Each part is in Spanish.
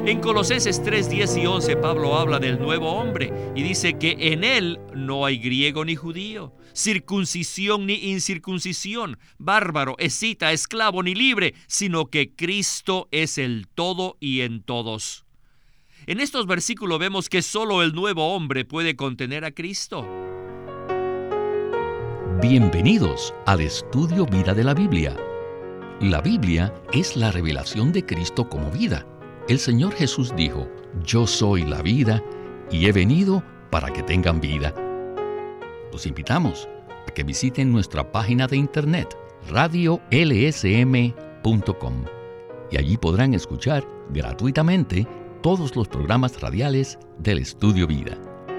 En Colosenses 3, 10 y 11, Pablo habla del nuevo hombre y dice que en él no hay griego ni judío, circuncisión ni incircuncisión, bárbaro, escita, esclavo ni libre, sino que Cristo es el todo y en todos. En estos versículos vemos que solo el nuevo hombre puede contener a Cristo. Bienvenidos al Estudio Vida de la Biblia. La Biblia es la revelación de Cristo como vida. El Señor Jesús dijo: "Yo soy la vida y he venido para que tengan vida". Los invitamos a que visiten nuestra página de internet radiolsm.com y allí podrán escuchar gratuitamente todos los programas radiales del Estudio Vida.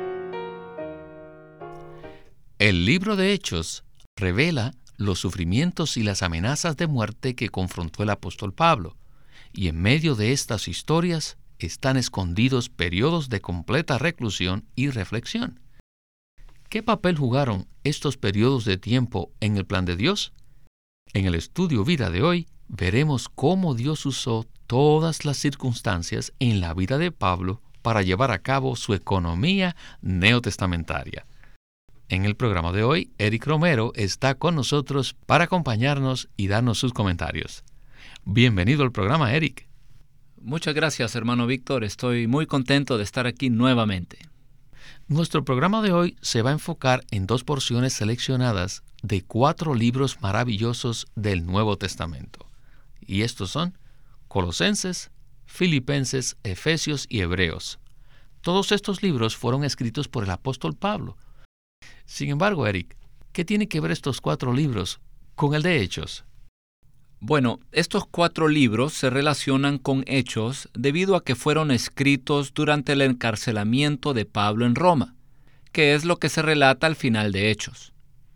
El libro de Hechos revela los sufrimientos y las amenazas de muerte que confrontó el apóstol Pablo, y en medio de estas historias están escondidos periodos de completa reclusión y reflexión. ¿Qué papel jugaron estos periodos de tiempo en el plan de Dios? En el Estudio Vida de hoy veremos cómo Dios usó todas las circunstancias en la vida de Pablo para llevar a cabo su economía neotestamentaria. En el programa de hoy, Eric Romero está con nosotros para acompañarnos y darnos sus comentarios. Bienvenido al programa, Eric. Muchas gracias, hermano Víctor. Estoy muy contento de estar aquí nuevamente. Nuestro programa de hoy se va a enfocar en dos porciones seleccionadas de 4 libros maravillosos del Nuevo Testamento. Y estos son Colosenses, Filipenses, Efesios y Hebreos. Todos estos libros fueron escritos por el apóstol Pablo. Sin embargo, Eric, ¿qué tiene que ver estos 4 libros con el de Hechos? Bueno, estos 4 libros se relacionan con Hechos debido a que fueron escritos durante el encarcelamiento de Pablo en Roma, que es lo que se relata al final de Hechos.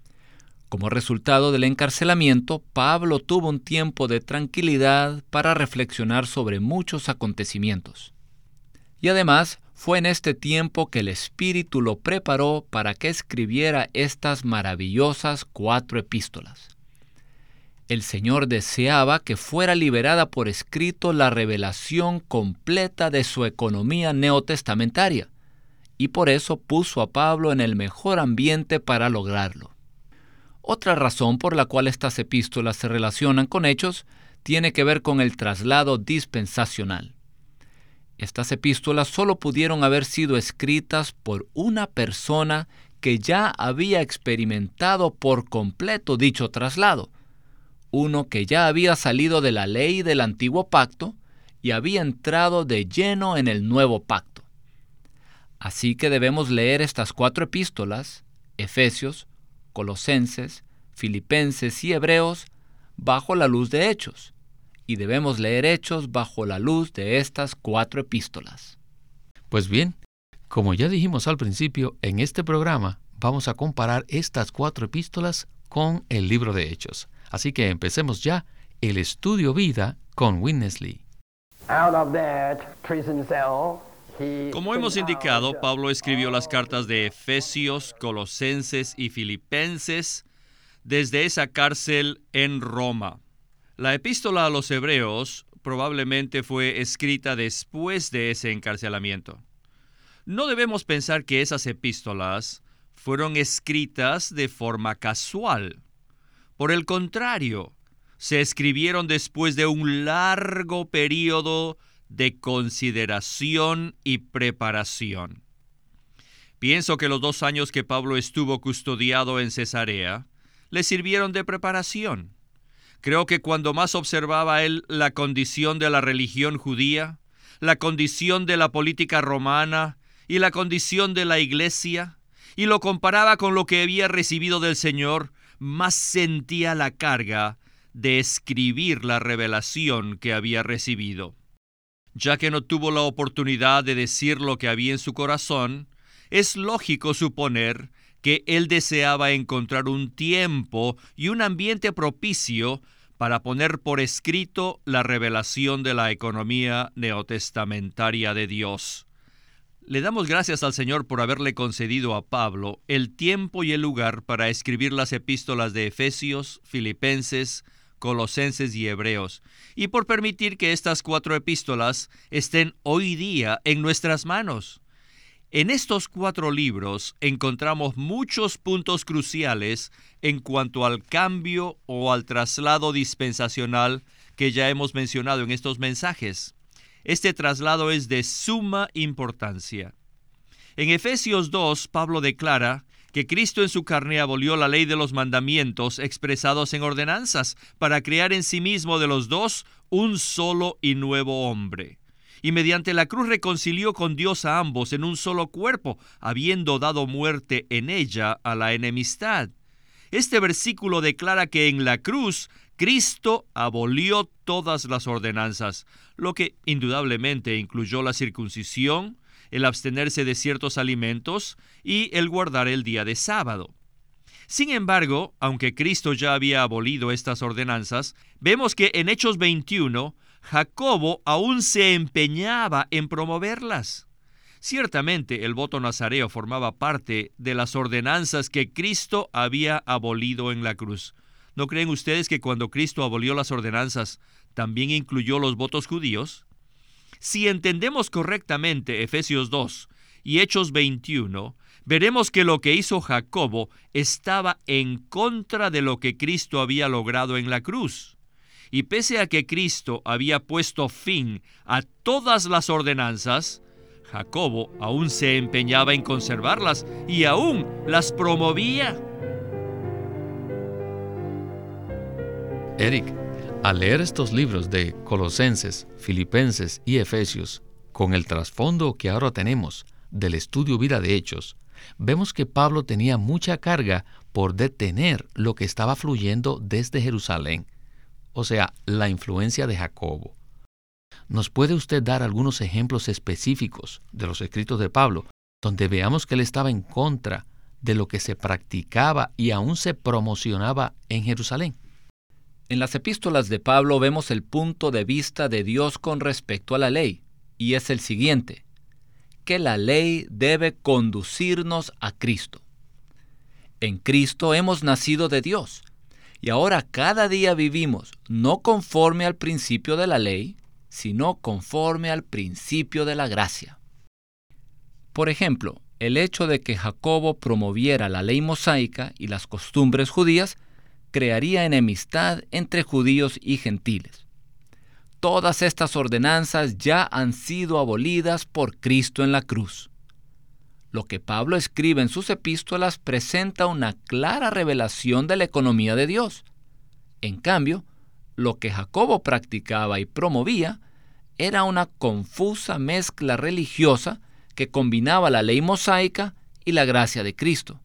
Como resultado del encarcelamiento, Pablo tuvo un tiempo de tranquilidad para reflexionar sobre muchos acontecimientos. Y además, fue en este tiempo que el Espíritu lo preparó para que escribiera estas maravillosas 4 epístolas. El Señor deseaba que fuera liberada por escrito la revelación completa de su economía neotestamentaria, y por eso puso a Pablo en el mejor ambiente para lograrlo. Otra razón por la cual estas epístolas se relacionan con Hechos tiene que ver con el traslado dispensacional. Estas epístolas solo pudieron haber sido escritas por una persona que ya había experimentado por completo dicho traslado, uno que ya había salido de la ley del antiguo pacto y había entrado de lleno en el nuevo pacto. Así que debemos leer estas 4 epístolas, Efesios, Colosenses, Filipenses y Hebreos, bajo la luz de Hechos, y debemos leer Hechos bajo la luz de estas 4 epístolas. Pues bien, como ya dijimos al principio, en este programa vamos a comparar estas 4 epístolas con el libro de Hechos. Así que empecemos ya el Estudio Vida con Witness Lee. Como hemos indicado, Pablo escribió las cartas de Efesios, Colosenses y Filipenses desde esa cárcel en Roma. La epístola a los Hebreos probablemente fue escrita después de ese encarcelamiento. No debemos pensar que esas epístolas fueron escritas de forma casual. Por el contrario, se escribieron después de un largo periodo de consideración y preparación. Pienso que los 2 años que Pablo estuvo custodiado en Cesarea le sirvieron de preparación. Creo que cuando más observaba él la condición de la religión judía, la condición de la política romana y la condición de la iglesia, y lo comparaba con lo que había recibido del Señor, más sentía la carga de escribir la revelación que había recibido. Ya que no tuvo la oportunidad de decir lo que había en su corazón, es lógico suponer que él deseaba encontrar un tiempo y un ambiente propicio para poner por escrito la revelación de la economía neotestamentaria de Dios. Le damos gracias al Señor por haberle concedido a Pablo el tiempo y el lugar para escribir las epístolas de Efesios, Filipenses, Colosenses y Hebreos, y por permitir que estas 4 epístolas estén hoy día en nuestras manos. En estos 4 libros encontramos muchos puntos cruciales en cuanto al cambio o al traslado dispensacional que ya hemos mencionado en estos mensajes. Este traslado es de suma importancia. En Efesios 2, Pablo declara que Cristo en su carne abolió la ley de los mandamientos expresados en ordenanzas para crear en sí mismo de los dos un solo y nuevo hombre. Y mediante la cruz reconcilió con Dios a ambos en un solo cuerpo, habiendo dado muerte en ella a la enemistad. Este versículo declara que en la cruz Cristo abolió todas las ordenanzas, lo que indudablemente incluyó la circuncisión, el abstenerse de ciertos alimentos y el guardar el día de sábado. Sin embargo, aunque Cristo ya había abolido estas ordenanzas, vemos que en Hechos 21, Jacobo aún se empeñaba en promoverlas. Ciertamente, el voto nazareo formaba parte de las ordenanzas que Cristo había abolido en la cruz. ¿No creen ustedes que cuando Cristo abolió las ordenanzas, también incluyó los votos judíos? Si entendemos correctamente Efesios 2 y Hechos 21, veremos que lo que hizo Jacobo estaba en contra de lo que Cristo había logrado en la cruz. Y pese a que Cristo había puesto fin a todas las ordenanzas, Jacobo aún se empeñaba en conservarlas y aún las promovía. Eric, al leer estos libros de Colosenses, Filipenses y Efesios, con el trasfondo que ahora tenemos del estudio vida de Hechos, vemos que Pablo tenía mucha carga por detener lo que estaba fluyendo desde Jerusalén, o sea, la influencia de Jacobo. ¿Nos puede usted dar algunos ejemplos específicos de los escritos de Pablo, donde veamos que él estaba en contra de lo que se practicaba y aún se promocionaba en Jerusalén? En las epístolas de Pablo vemos el punto de vista de Dios con respecto a la ley, y es el siguiente: que la ley debe conducirnos a Cristo. En Cristo hemos nacido de Dios, y ahora cada día vivimos no conforme al principio de la ley, sino conforme al principio de la gracia. Por ejemplo, el hecho de que Jacobo promoviera la ley mosaica y las costumbres judías crearía enemistad entre judíos y gentiles. Todas estas ordenanzas ya han sido abolidas por Cristo en la cruz. Lo que Pablo escribe en sus epístolas presenta una clara revelación de la economía de Dios. En cambio, lo que Jacobo practicaba y promovía era una confusa mezcla religiosa que combinaba la ley mosaica y la gracia de Cristo.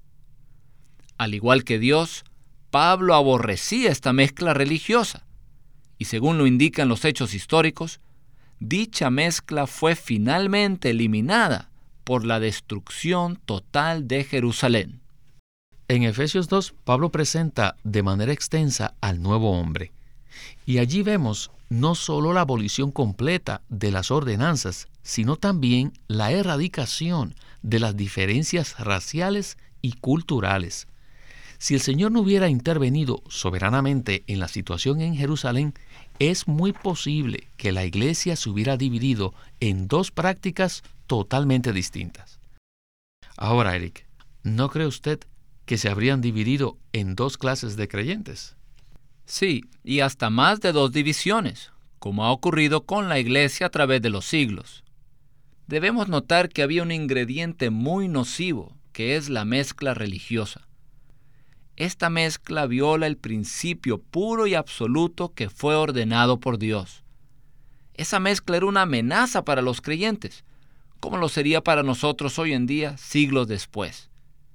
Al igual que Dios, Pablo aborrecía esta mezcla religiosa, y según lo indican los hechos históricos, dicha mezcla fue finalmente eliminada por la destrucción total de Jerusalén. En Efesios 2, Pablo presenta de manera extensa al nuevo hombre, y allí vemos no solo la abolición completa de las ordenanzas, sino también la erradicación de las diferencias raciales y culturales. Si el Señor no hubiera intervenido soberanamente en la situación en Jerusalén, es muy posible que la iglesia se hubiera dividido en dos prácticas totalmente distintas. Ahora, Eric, ¿no cree usted que se habrían dividido en dos clases de creyentes? Sí, y hasta más de dos divisiones, como ha ocurrido con la iglesia a través de los siglos. Debemos notar que había un ingrediente muy nocivo, que es la mezcla religiosa. Esta mezcla viola el principio puro y absoluto que fue ordenado por Dios. Esa mezcla era una amenaza para los creyentes, como lo sería para nosotros hoy en día, siglos después.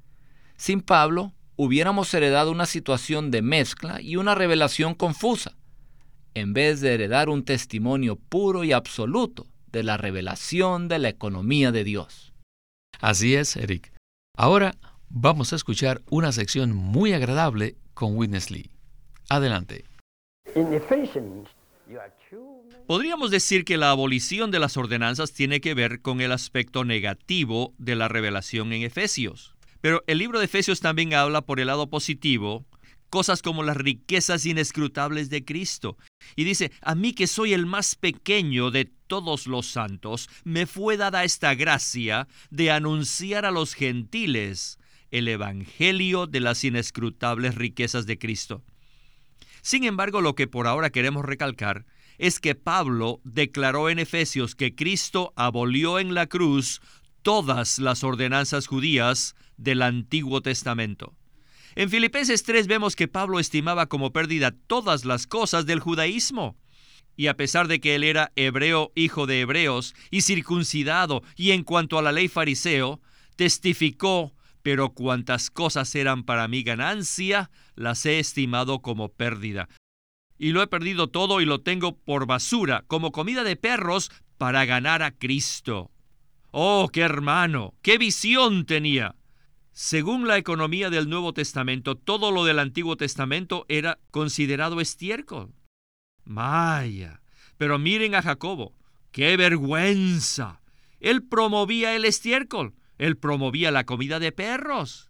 Sin Pablo, hubiéramos heredado una situación de mezcla y una revelación confusa, en vez de heredar un testimonio puro y absoluto de la revelación de la economía de Dios. Así es, Eric. Ahora vamos a escuchar una sección muy agradable con Witness Lee. Adelante. Podríamos decir que la abolición de las ordenanzas tiene que ver con el aspecto negativo de la revelación en Efesios. Pero el libro de Efesios también habla por el lado positivo, cosas como las riquezas inescrutables de Cristo. Y dice, a mí que soy el más pequeño de todos los santos, me fue dada esta gracia de anunciar a los gentiles el evangelio de las inescrutables riquezas de Cristo. Sin embargo, lo que por ahora queremos recalcar es que Pablo declaró en Efesios que Cristo abolió en la cruz todas las ordenanzas judías del Antiguo Testamento. En Filipenses 3 vemos que Pablo estimaba como pérdida todas las cosas del judaísmo. Y a pesar de que él era hebreo, hijo de hebreos, y circuncidado, y en cuanto a la ley fariseo, testificó, pero cuantas cosas eran para mi ganancia, las he estimado como pérdida. Y lo he perdido todo y lo tengo por basura, como comida de perros, para ganar a Cristo. ¡Oh, qué hermano! ¡Qué visión tenía! Según la economía del Nuevo Testamento, todo lo del Antiguo Testamento era considerado estiércol. ¡Vaya! Pero miren a Jacobo. ¡Qué vergüenza! Él promovía el estiércol. Él promovía la comida de perros.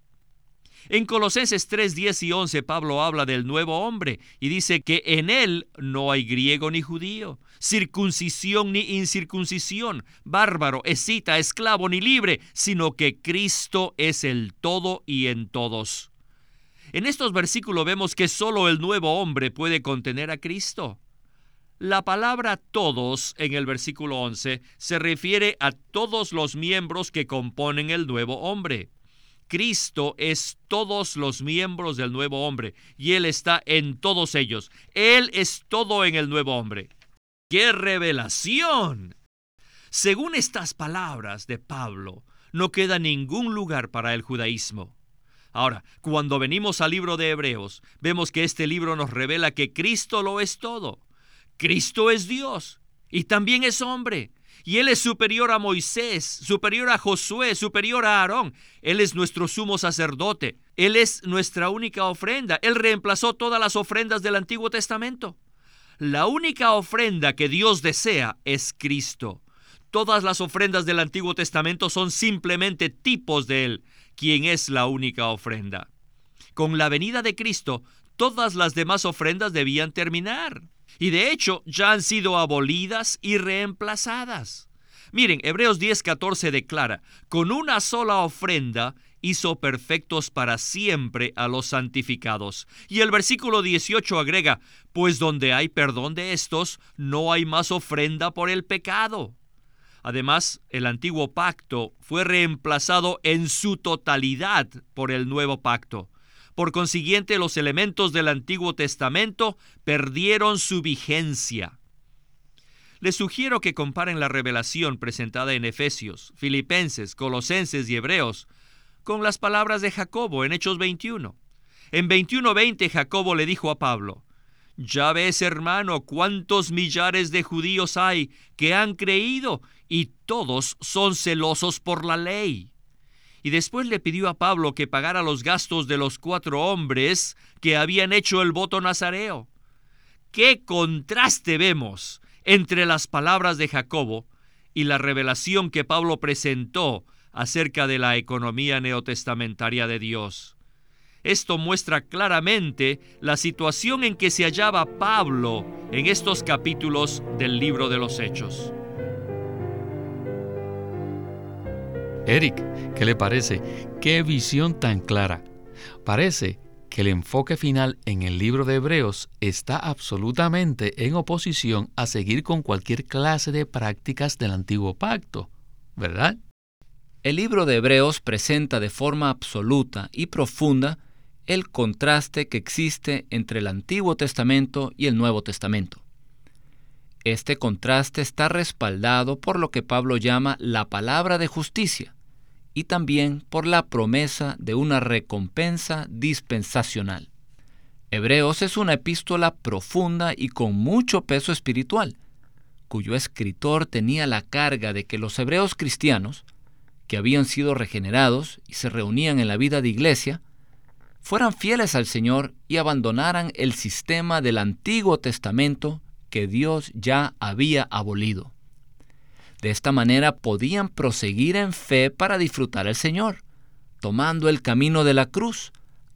En Colosenses 3, 10 y 11, Pablo habla del nuevo hombre y dice que en él no hay griego ni judío, circuncisión ni incircuncisión, bárbaro, escita, esclavo ni libre, sino que Cristo es el todo y en todos. En estos versículos vemos que solo el nuevo hombre puede contener a Cristo. La palabra todos en el versículo 11 se refiere a todos los miembros que componen el nuevo hombre. Cristo es todos los miembros del nuevo hombre y Él está en todos ellos. Él es todo en el nuevo hombre. ¡Qué revelación! Según estas palabras de Pablo, no queda ningún lugar para el judaísmo. Ahora, cuando venimos al libro de Hebreos, vemos que este libro nos revela que Cristo lo es todo. Cristo es Dios y también es hombre. Y Él es superior a Moisés, superior a Josué, superior a Aarón. Él es nuestro sumo sacerdote. Él es nuestra única ofrenda. Él reemplazó todas las ofrendas del Antiguo Testamento. La única ofrenda que Dios desea es Cristo. Todas las ofrendas del Antiguo Testamento son simplemente tipos de Él, quien es la única ofrenda. Con la venida de Cristo, todas las demás ofrendas debían terminar. Y de hecho, ya han sido abolidas y reemplazadas. Miren, Hebreos 10:14 declara, con una sola ofrenda hizo perfectos para siempre a los santificados. Y el versículo 18 agrega, pues donde hay perdón de estos, no hay más ofrenda por el pecado. Además, el antiguo pacto fue reemplazado en su totalidad por el nuevo pacto. Por consiguiente, los elementos del Antiguo Testamento perdieron su vigencia. Les sugiero que comparen la revelación presentada en Efesios, Filipenses, Colosenses y Hebreos con las palabras de Jacobo en Hechos 21. En 21:20 Jacobo le dijo a Pablo, «Ya ves, hermano, cuántos millares de judíos hay que han creído y todos son celosos por la ley». Y después le pidió a Pablo que pagara los gastos de los 4 hombres que habían hecho el voto nazareo. ¡Qué contraste vemos entre las palabras de Jacobo y la revelación que Pablo presentó acerca de la economía neotestamentaria de Dios! Esto muestra claramente la situación en que se hallaba Pablo en estos capítulos del libro de los Hechos. Eric, ¿qué le parece? ¡Qué visión tan clara! Parece que el enfoque final en el libro de Hebreos está absolutamente en oposición a seguir con cualquier clase de prácticas del antiguo pacto, ¿verdad? El libro de Hebreos presenta de forma absoluta y profunda el contraste que existe entre el Antiguo Testamento y el Nuevo Testamento. Este contraste está respaldado por lo que Pablo llama la palabra de justicia y también por la promesa de una recompensa dispensacional. Hebreos es una epístola profunda y con mucho peso espiritual, cuyo escritor tenía la carga de que los hebreos cristianos, que habían sido regenerados y se reunían en la vida de iglesia, fueran fieles al Señor y abandonaran el sistema del Antiguo Testamento que Dios ya había abolido. De esta manera podían proseguir en fe para disfrutar al Señor, tomando el camino de la cruz,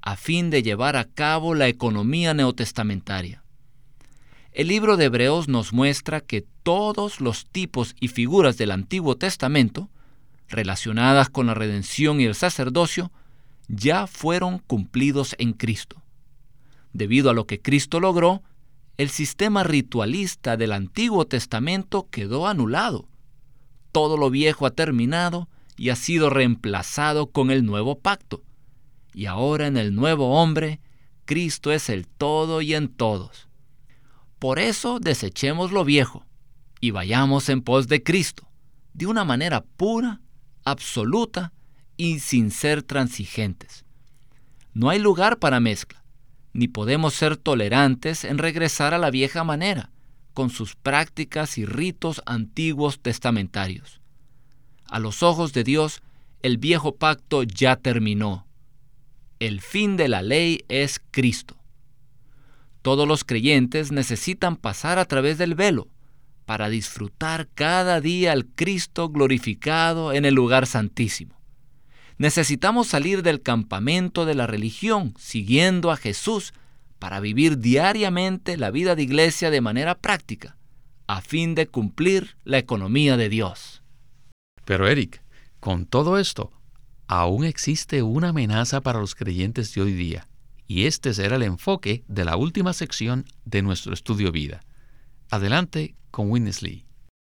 a fin de llevar a cabo la economía neotestamentaria. El libro de Hebreos nos muestra que todos los tipos y figuras del Antiguo Testamento, relacionadas con la redención y el sacerdocio, ya fueron cumplidos en Cristo. Debido a lo que Cristo logró, el sistema ritualista del Antiguo Testamento quedó anulado. Todo lo viejo ha terminado y ha sido reemplazado con el nuevo pacto. Y ahora en el nuevo hombre, Cristo es el todo y en todos. Por eso desechemos lo viejo y vayamos en pos de Cristo, de una manera pura, absoluta y sin ser transigentes. No hay lugar para mezcla, ni podemos ser tolerantes en regresar a la vieja manera, con sus prácticas y ritos antiguos testamentarios. A los ojos de Dios, el viejo pacto ya terminó. El fin de la ley es Cristo. Todos los creyentes necesitan pasar a través del velo para disfrutar cada día al Cristo glorificado en el lugar santísimo. Necesitamos salir del campamento de la religión siguiendo a Jesús para vivir diariamente la vida de iglesia de manera práctica, a fin de cumplir la economía de Dios. Pero Eric, con todo esto, aún existe una amenaza para los creyentes de hoy día, y este será el enfoque de la última sección de nuestro estudio vida. Adelante con Witness Lee.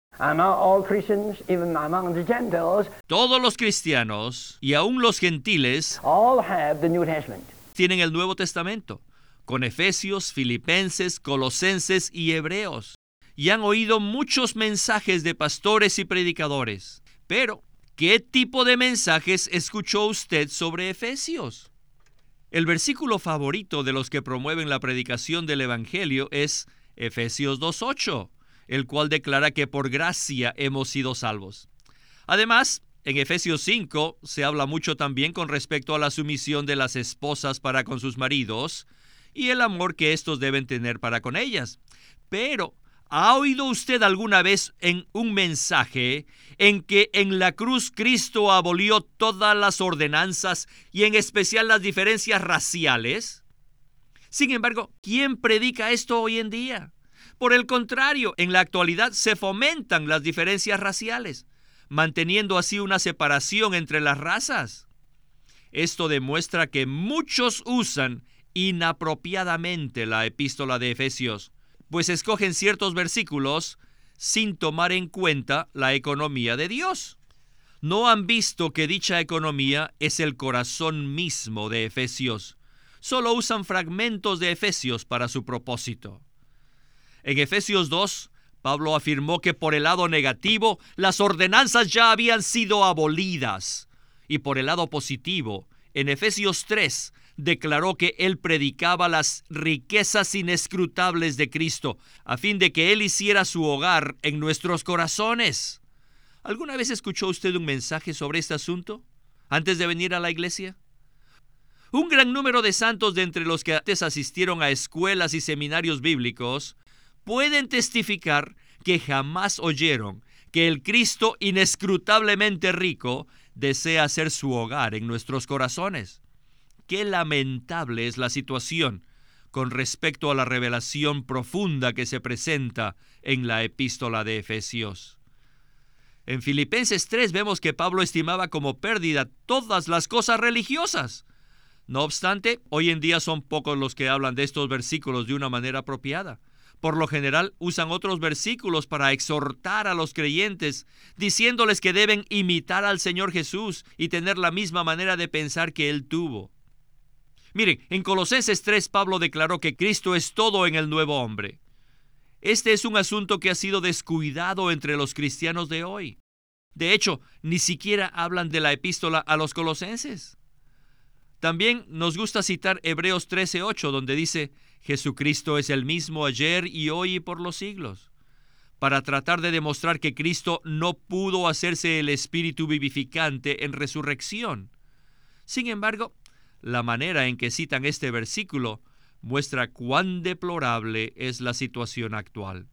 Todos los cristianos y aún los gentiles tienen el Nuevo Testamento, con Efesios, Filipenses, Colosenses y Hebreos, y han oído muchos mensajes de pastores y predicadores. Pero, ¿qué tipo de mensajes escuchó usted sobre Efesios? El versículo favorito de los que promueven la predicación del Evangelio es Efesios 2:8, el cual declara que por gracia hemos sido salvos. Además, en Efesios 5 se habla mucho también con respecto a la sumisión de las esposas para con sus maridos y el amor que éstos deben tener para con ellas. Pero, ¿ha oído usted alguna vez en un mensaje en que en la cruz Cristo abolió todas las ordenanzas y en especial las diferencias raciales? Sin embargo, ¿quién predica esto hoy en día? Por el contrario, en la actualidad se fomentan las diferencias raciales, manteniendo así una separación entre las razas. Esto demuestra que muchos usan inapropiadamente la epístola de Efesios, pues escogen ciertos versículos sin tomar en cuenta la economía de Dios. No han visto que dicha economía es el corazón mismo de Efesios. Solo usan fragmentos de Efesios para su propósito. En Efesios 2, Pablo afirmó que por el lado negativo, las ordenanzas ya habían sido abolidas. Y por el lado positivo, en Efesios 3, declaró que él predicaba las riquezas inescrutables de Cristo, a fin de que él hiciera su hogar en nuestros corazones. ¿Alguna vez escuchó usted un mensaje sobre este asunto antes de venir a la iglesia? Un gran número de santos de entre los que antes asistieron a escuelas y seminarios bíblicos pueden testificar que jamás oyeron que el Cristo inescrutablemente rico desea hacer su hogar en nuestros corazones. Qué lamentable es la situación con respecto a la revelación profunda que se presenta en la epístola de Efesios. En Filipenses 3 vemos que Pablo estimaba como pérdida todas las cosas religiosas. No obstante, hoy en día son pocos los que hablan de estos versículos de una manera apropiada. Por lo general, usan otros versículos para exhortar a los creyentes, diciéndoles que deben imitar al Señor Jesús y tener la misma manera de pensar que Él tuvo. Miren, en Colosenses 3, Pablo declaró que Cristo es todo en el nuevo hombre. Este es un asunto que ha sido descuidado entre los cristianos de hoy. De hecho, ni siquiera hablan de la epístola a los colosenses. También nos gusta citar Hebreos 13:8, donde dice: Jesucristo es el mismo ayer y hoy y por los siglos, para tratar de demostrar que Cristo no pudo hacerse el espíritu vivificante en resurrección. Sin embargo, la manera en que citan este versículo muestra cuán deplorable es la situación actual.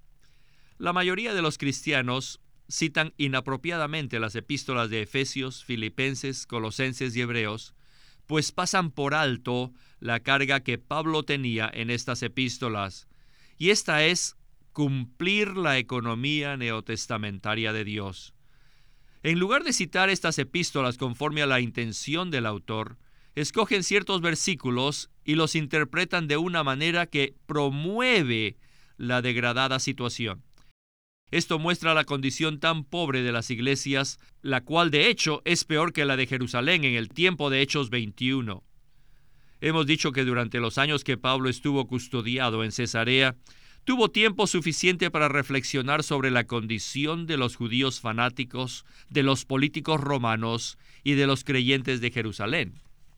La mayoría de los cristianos citan inapropiadamente las epístolas de Efesios, Filipenses, Colosenses y Hebreos, pues pasan por alto la carga que Pablo tenía en estas epístolas, y esta es cumplir la economía neotestamentaria de Dios. En lugar de citar estas epístolas conforme a la intención del autor, escogen ciertos versículos y los interpretan de una manera que promueve la degradada situación. Esto muestra la condición tan pobre de las iglesias, la cual de hecho es peor que la de Jerusalén en el tiempo de Hechos 21. Hemos dicho que durante los años que Pablo estuvo custodiado en Cesarea, tuvo tiempo suficiente para reflexionar sobre la condición de los judíos fanáticos, de los políticos romanos y de los creyentes de Jerusalén,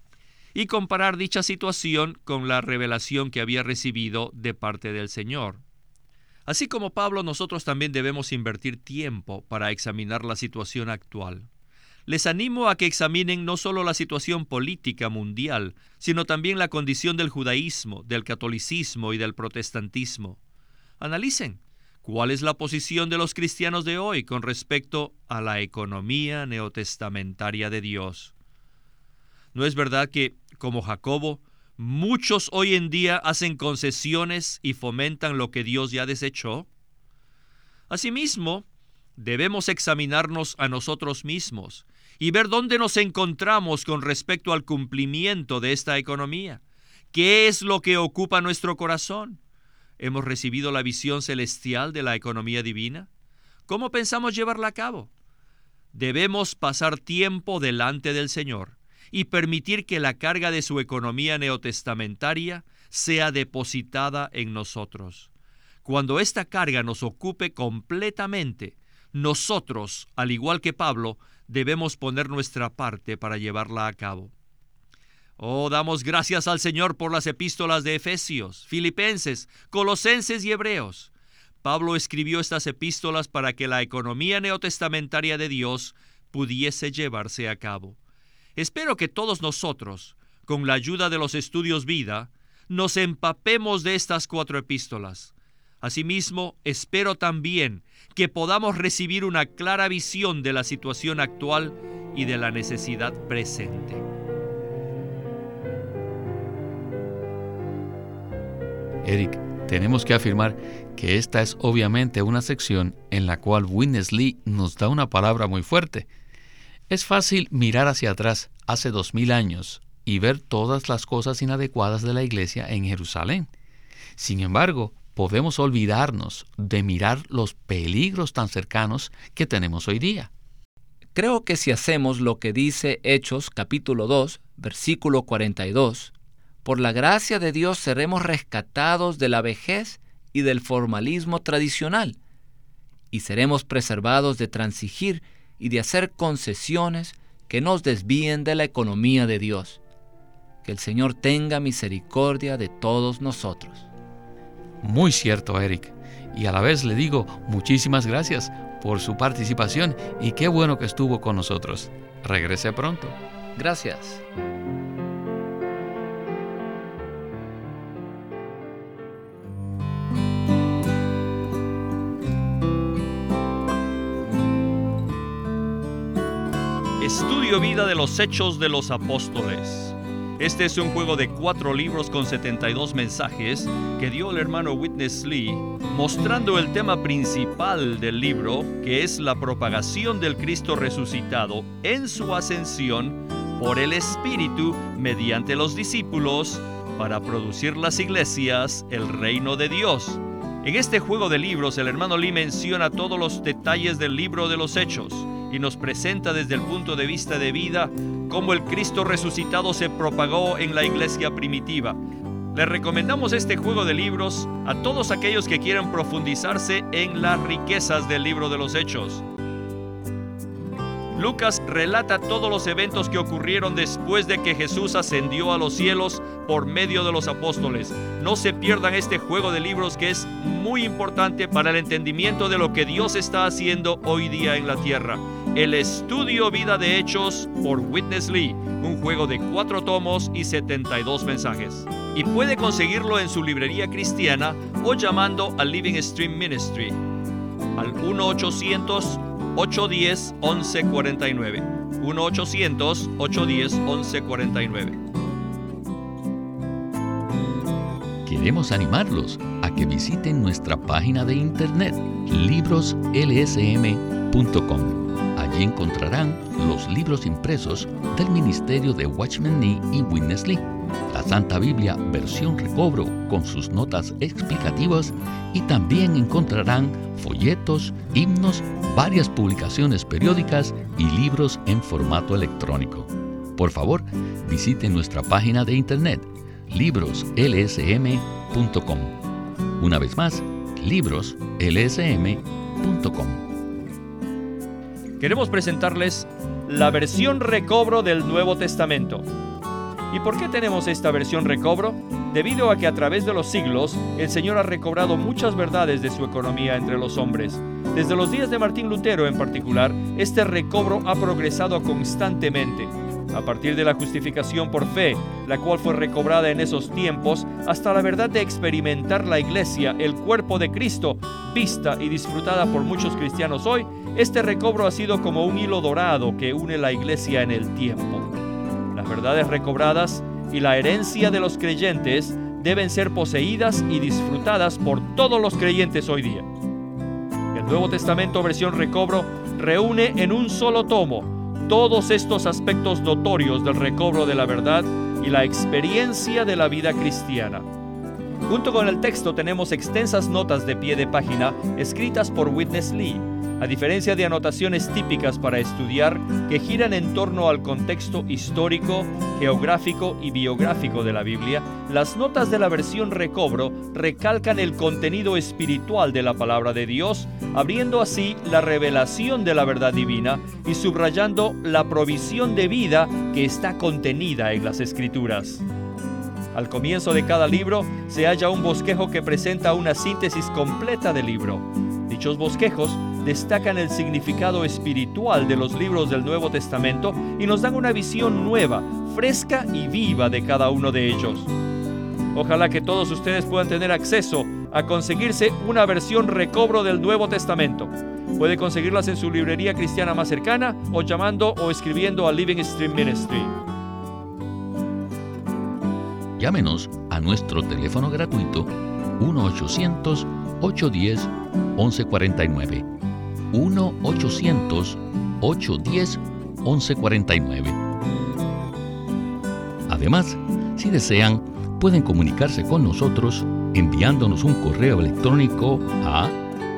y comparar dicha situación con la revelación que había recibido de parte del Señor. Así como Pablo, nosotros también debemos invertir tiempo para examinar la situación actual. Les animo a que examinen no solo la situación política mundial, sino también la condición del judaísmo, del catolicismo y del protestantismo. Analicen cuál es la posición de los cristianos de hoy con respecto a la economía neotestamentaria de Dios. ¿No es verdad que, como Jacobo, muchos hoy en día hacen concesiones y fomentan lo que Dios ya desechó? Asimismo, debemos examinarnos a nosotros mismos y ver dónde nos encontramos con respecto al cumplimiento de esta economía. ¿Qué es lo que ocupa nuestro corazón? ¿Hemos recibido la visión celestial de la economía divina? ¿Cómo pensamos llevarla a cabo? Debemos pasar tiempo delante del Señor y permitir que la carga de su economía neotestamentaria sea depositada en nosotros. Cuando esta carga nos ocupe completamente, nosotros, al igual que Pablo, debemos poner nuestra parte para llevarla a cabo. Oh, damos gracias al Señor por las epístolas de Efesios, Filipenses, Colosenses y Hebreos. Pablo escribió estas epístolas para que la economía neotestamentaria de Dios pudiese llevarse a cabo. Espero que todos nosotros, con la ayuda de los estudios vida, nos empapemos de estas 4 epístolas. Asimismo, espero también que podamos recibir una clara visión de la situación actual y de la necesidad presente. Eric, tenemos que afirmar que esta es obviamente una sección en la cual Witness Lee nos da una palabra muy fuerte. Es fácil mirar hacia atrás hace 2000 años y ver todas las cosas inadecuadas de la iglesia en Jerusalén. Sin embargo, podemos olvidarnos de mirar los peligros tan cercanos que tenemos hoy día. Creo que si hacemos lo que dice Hechos capítulo 2, versículo 42, por la gracia de Dios seremos rescatados de la vejez y del formalismo tradicional, y seremos preservados de transigir y de hacer concesiones que nos desvíen de la economía de Dios. Que el Señor tenga misericordia de todos nosotros. Muy cierto, Eric. Y a la vez le digo muchísimas gracias por su participación y qué bueno que estuvo con nosotros. Regrese pronto. Gracias. Estudio vida de los Hechos de los Apóstoles. Este es un juego de 4 libros con 72 mensajes que dio el hermano Witness Lee, mostrando el tema principal del libro, que es la propagación del Cristo resucitado en su ascensión por el Espíritu mediante los discípulos para producir las iglesias, el reino de Dios. En este juego de libros, el hermano Lee menciona todos los detalles del libro de los Hechos y nos presenta desde el punto de vista de vida cómo el Cristo resucitado se propagó en la iglesia primitiva. Les recomendamos este juego de libros a todos aquellos que quieran profundizarse en las riquezas del libro de los Hechos. Lucas relata todos los eventos que ocurrieron después de que Jesús ascendió a los cielos por medio de los apóstoles. No se pierdan este juego de libros que es muy importante para el entendimiento de lo que Dios está haciendo hoy día en la tierra. El estudio vida de Hechos por Witness Lee, un juego de 4 tomos y 72 mensajes. Y puede conseguirlo en su librería cristiana o llamando al Living Stream Ministry al 1-800-810-1149. 1-800-810-1149. Queremos animarlos a que visiten nuestra página de internet, libroslsm.com. Allí encontrarán los libros impresos del Ministerio de Watchman Nee y Witness Lee, la Santa Biblia versión recobro con sus notas explicativas, y también encontrarán folletos, himnos, varias publicaciones periódicas y libros en formato electrónico. Por favor, visiten nuestra página de internet, libroslsm.com. Una vez más, libroslsm.com. Queremos presentarles la versión recobro del Nuevo Testamento. ¿Y por qué tenemos esta versión recobro? Debido a que a través de los siglos, el Señor ha recobrado muchas verdades de su economía entre los hombres. Desde los días de Martín Lutero en particular, este recobro ha progresado constantemente. A partir de la justificación por fe, la cual fue recobrada en esos tiempos, hasta la verdad de experimentar la Iglesia, el cuerpo de Cristo, vista y disfrutada por muchos cristianos hoy, este recobro ha sido como un hilo dorado que une la Iglesia en el tiempo. Las verdades recobradas y la herencia de los creyentes deben ser poseídas y disfrutadas por todos los creyentes hoy día. El Nuevo Testamento versión recobro reúne en un solo tomo todos estos aspectos notorios del recobro de la verdad y la experiencia de la vida cristiana. Junto con el texto tenemos extensas notas de pie de página escritas por Witness Lee. A diferencia de anotaciones típicas para estudiar que giran en torno al contexto histórico, geográfico y biográfico de la Biblia, las notas de la versión recobro recalcan el contenido espiritual de la palabra de Dios, abriendo así la revelación de la verdad divina y subrayando la provisión de vida que está contenida en las Escrituras. Al comienzo de cada libro se halla un bosquejo que presenta una síntesis completa del libro. Dichos bosquejos destacan el significado espiritual de los libros del Nuevo Testamento y nos dan una visión nueva, fresca y viva de cada uno de ellos. Ojalá que todos ustedes puedan tener acceso a conseguirse una versión recobro del Nuevo Testamento. Puede conseguirlas en su librería cristiana más cercana o llamando o escribiendo a Living Stream Ministry. Llámenos a nuestro teléfono gratuito 1-800-810-1149. 1-800-810-1149. Además, si desean, pueden comunicarse con nosotros enviándonos un correo electrónico a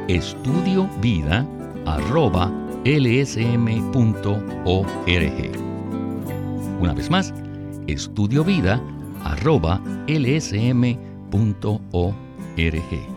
estudiovida@lsm.org. Una vez más, estudiovida@lsm.org.